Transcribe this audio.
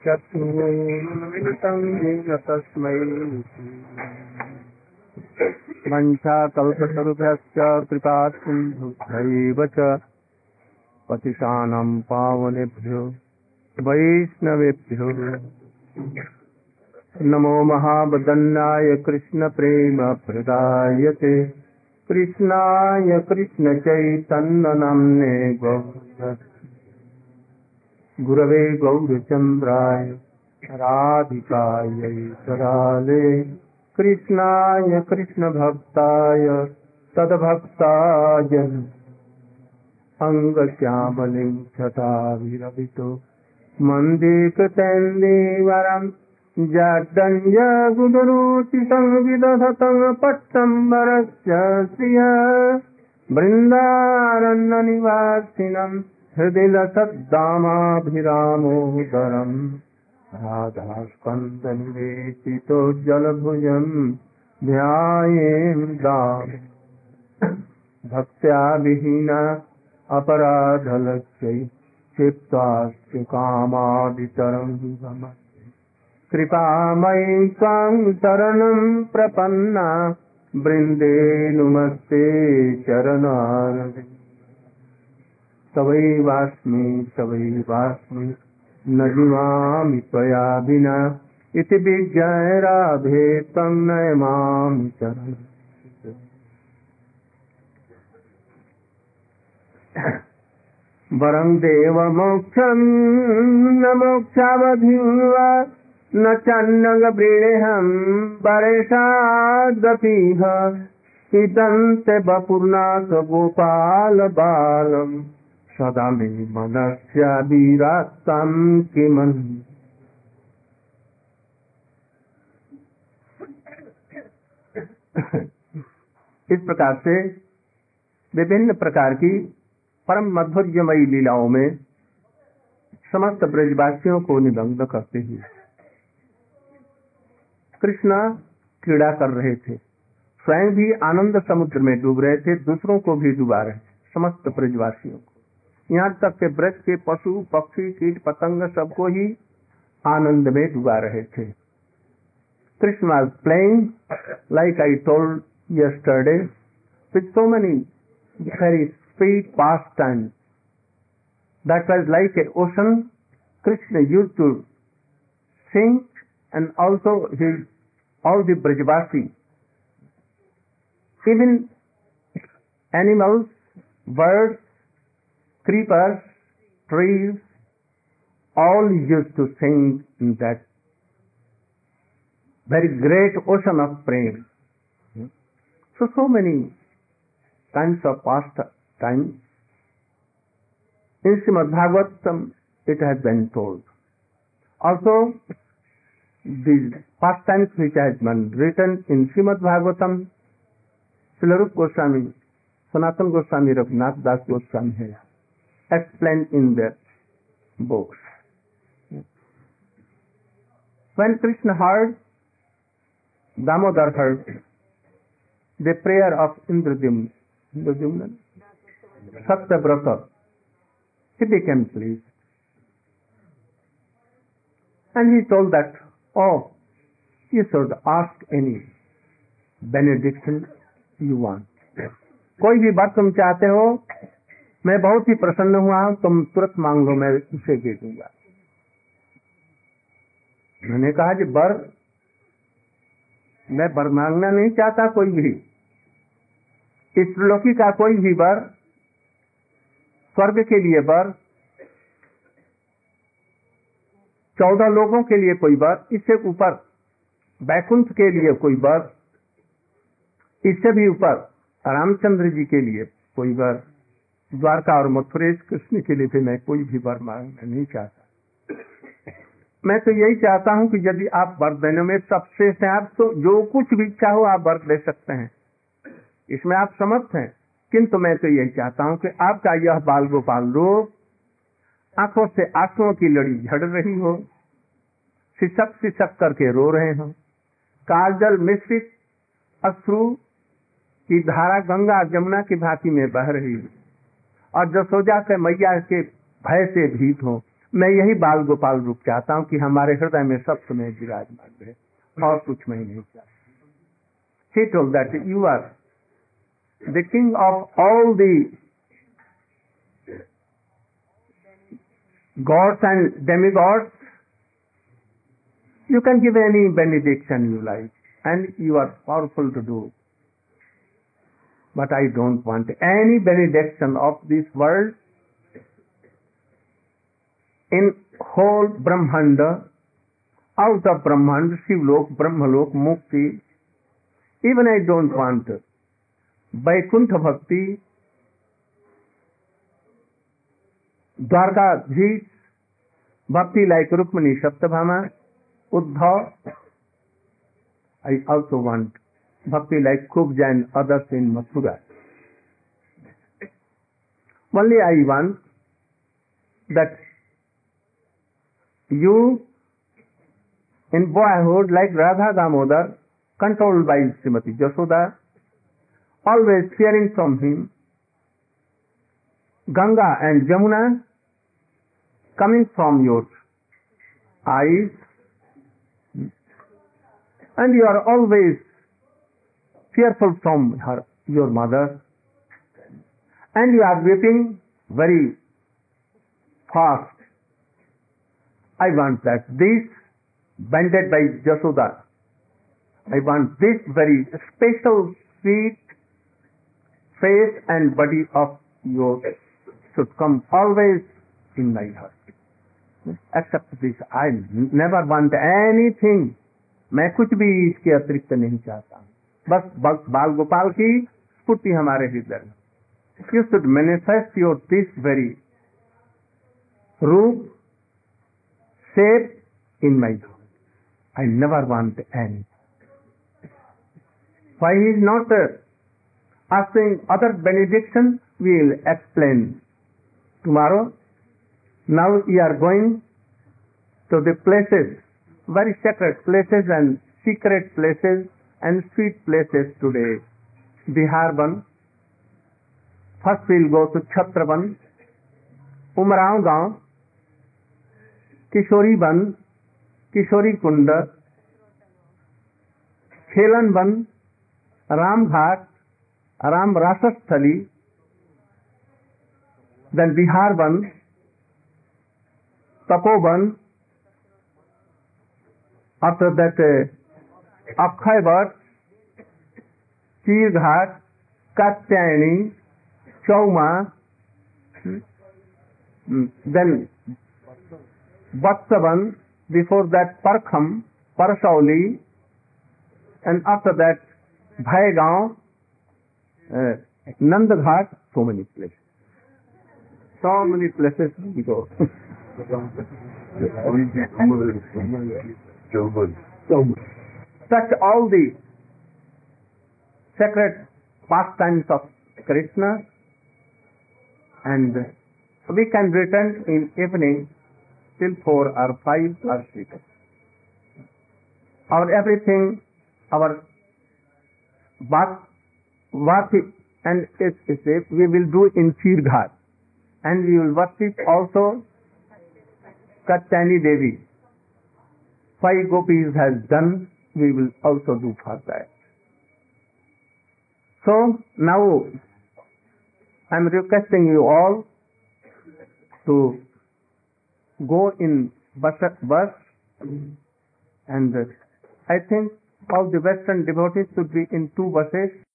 चक्षुरुन्मिलितं येन तस्मै वञ्चाकल्पतरुभ्यश्च कृपासिन्धुभ्यैव च पतितानां पावनेभ्यो वैष्णवेभ्यो नमो महावदन्नाय कृष्णप्रेमप्रदायते कृष्णाय कृष्णचैतन्यनाम्ने गुरवे गौरचन्द्राय राधिकायै तदाले कृष्णाय कृष्णभक्ताय तद्भक्ताय अङ्गश्यामलिं छटाभिरभितो मन्दे कृतैर्देवरं जाड्डञ्जगुदरोति संविदधतं पट्टम्बरस्य श्रियः बृन्दारण्यनिवासिनं हृदिलसद्दामाभिरामोदरम् राधास्कन्दनिवेशितो जलभुजं ध्यायेन्द्राम् भक्त्या विहीना अपराधलक्ष्यै क्षिप्तास्ति कामादितरङ्गम् कृपामयि त्वां शरणं प्रपन्ना वृन्दे नुमस्ते चरणारविन्दे तवैवास्मि न जीवामि त्वया विना इति विज्ञाय राधे त्वं नयमामि चरणम् वरं देवमोक्षं न मोक्षावधिं न चन्नगवृणेऽहं परेशादपीह इदं ते वपुर्नाथ गोपालबालं सदा मे मनस्य विराक्तं किमन्। इस प्रकार से विभिन्न प्रकार की परम मधुर्यमयी लीलाओं में समस्त ब्रजवासियों को निमग्न करते हुए कृष्ण क्रीड़ा कर रहे थे, स्वयं भी आनंद समुद्र में डूब रहे थे, दूसरों को भी डुबा रहे थे, समस्त ब्रजवासियों को, यहाँ तक के ब्रज के पशु पक्षी कीट पतंग सबको ही आनंद में डुबा रहे थे। Krishna was playing, like I told yesterday, with so many very sweet pastimes. That was like an ocean. Krishna used to sing, and also all the Brajavasi, even animals, birds, creepers, trees, all used to sing in that very great ocean of prema. So many kinds of pastimes. In Srimad Bhagavatam it has been told. Also, these pastimes which has been written in Srimad Bhagavatam, Srila Rupa Goswami, Sanatana Goswami, Raghunath Das Goswami has explained in their books. When Krishna heard, Damodar heard the prayer of Indradyumna, Satyavrata, he became pleased. And he told that, oh, you should ask any benediction you want. कोई भी बात तुम चाहते हो, मैं बहुत ही प्रसन्न हुआ हूं, तुम तुरंत मांग लो, मैं उसे दे दूंगा। मैंने कहा कि मैं वर मांगना नहीं चाहता कोई भी, इस त्रिलोकी का कोई भी वर, स्वर्ग के लिए वर, 14 लोगों के लिए कोई वर, इससे ऊपर वैकुंठ के लिए कोई वर, इससे भी ऊपर रामचंद्र जी के लिए कोई वर, द्वारका और मथुरेश कृष्ण के लिए भी मैं कोई भी वर मांगना नहीं चाहता। मैं तो यही चाहता हूं कि यदि आप वर देने में सबसे हैं, आप तो जो कुछ भी चाहो आप वर दे सकते हैं, इसमें आप समर्थ हैं, किंतु मैं तो यही चाहता हूं कि आपका यह बाल गोपाल रूप आंखों से आंसुओं की लड़ी झड़ रही हो, सिसक सिसक करके रो रहे हो, काजल मिश्रित अश्रु की धारा गंगा जमुना की भांति में बह रही हो, और जसोदा के मैया के भय से भीत हो, मैं यही बाल गोपाल रूप चाहता हूं कि हमारे हृदय में सब समय विराजमान रहे, और कुछ मैं नहीं चाहता. He told that you are the king of all the gods and demigods. You can give any benediction you like, and you are powerful to do. But I don't want any benediction of this world in whole Brahmanda, out of Brahmanda, Shivlok, Brahmalok, Mukti. Even I don't want Vaikuntha Bhakti, Dwarkadhish Bhakti like Rukmini Saptabhama, Uddhav. I also want Bhakti like Kubja and others in Mathura. Only I want that you in boyhood like Radha Damodar, controlled by Srimati Jashoda, always fearing from him, Ganga and Jamuna coming from your eyes, and you are always fearful from your mother, and you are weeping very fast. I want that this banded by Jashoda, I want this very special sweet face and body of yours should come always in my heart. Except this, I never want anything. मैं कुछ भी इसके अतिरिक्त नहीं चाहता, बस बाल गोपाल की स्फूर्ति हमारे हृदय में. You should manifest your this very रूप, shape in my heart. I never want any. Why he is not asking other benediction, we will explain tomorrow. Now we are going to the places, very sacred places and secret places and sweet places today. Biharban. First we will go to Chhatraban, Umrao Gaon, Kishoriban, Kishori Kunda, Khelanban, Ramghat, Ram Rasasthali, then Biharban, Tapoban, after that Akshayvat, Chirghat, Katyayani, Chauma, then Vatsavan, before that Parkham, Parsauli, and after that Bhaigaon, Nandaghat, so many places. So many places we go. Such all the sacred pastimes of Krishna, and we can return in evening till 4 or 5 or 6. Our everything, our what and we will do in Chirghat, and we will worship also Katyayani Devi. 5 gopis has done, we will also do for that. So now I am requesting you all to go in bus, and I think all the Western devotees should be in 2 buses.